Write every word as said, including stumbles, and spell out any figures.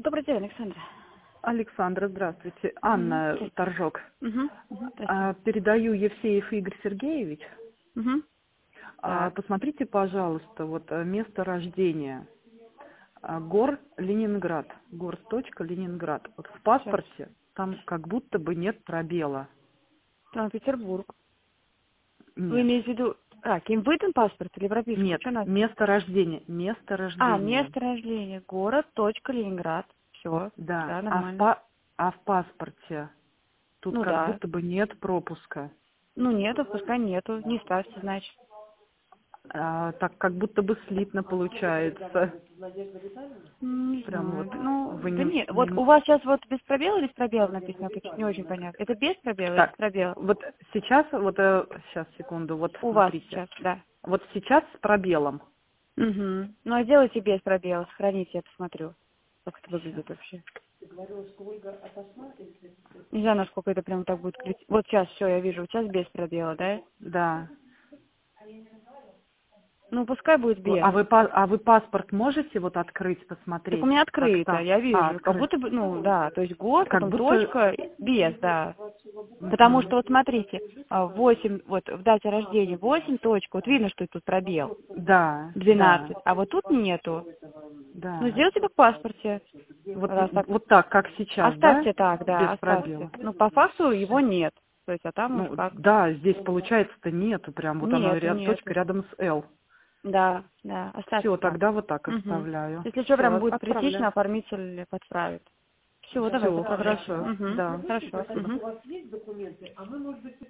Добрый день, Александра. Александра, здравствуйте. Анна Мгм. Торжок. Угу. Угу. А, передаю Евсеев Игорь Сергеевич. Угу. А, Так, посмотрите, пожалуйста, вот а, место рождения. А, Гор Ленинград. Гор точка Ленинград. Вот в сейчас. паспорте там как будто бы нет пробела. Санкт-Петербург. Вы Нет. имеете в виду... А, кем выдан паспорт или прописка? Нет. Что надо? Место рождения. Место А, рождения. место рождения. Город, точка, Ленинград. Все, Да. да, А в, нормально. па- а в паспорте тут Ну как да. будто бы нет пропуска. Ну нету, пускай нету. Не ставьте, значит. А, так как будто бы слитно получается. М, Не Прям знаю. вот Ну, вы да не, нет. Вот не- у вас сейчас вот без пробела или с пробелом написано? Это не очень понятно. Это без пробела или с Так, пробелом? вот сейчас, вот сейчас, секунду, вот У вас смотрите. сейчас, да. Вот сейчас с пробелом. Угу. Ну, а делайте без пробела, сохраните, я посмотрю, как это Сейчас. выглядит вообще. Не знаю, насколько это прям так будет крити- Вот сейчас все, я вижу, сейчас без пробела, да? Да. Ну, пускай будет без. А вы, па- а вы паспорт можете вот открыть, Так у посмотреть, меня как открыто, там? я А, вижу. Как открыть. будто бы, ну, да, то есть год, Как потом будто... точка, без, да. Потому Мгм. что вот смотрите, а, восемь, вот в дате рождения восемь точка, вот видно, что тут пробел, Да, да, двенадцать, а вот тут нету. Ну, да. сделайте как в паспорте. Вот, Раз так. вот так, как сейчас, да? Оставьте так, Без да, оставьте. пробела. Ну, по факту его нет. То есть, а там уж Ну, как. да, здесь получается-то нету, прям вот оно Нету, ряд, точка нету. рядом с L. Да, да, Все, оставьте так. тогда вот так Угу. оставляю. Если что, Все, прям будет критично, отправляю. оформитель подправит. Все, давай, Все, поправляй. хорошо, Угу. да, Хорошо. спасибо. Угу.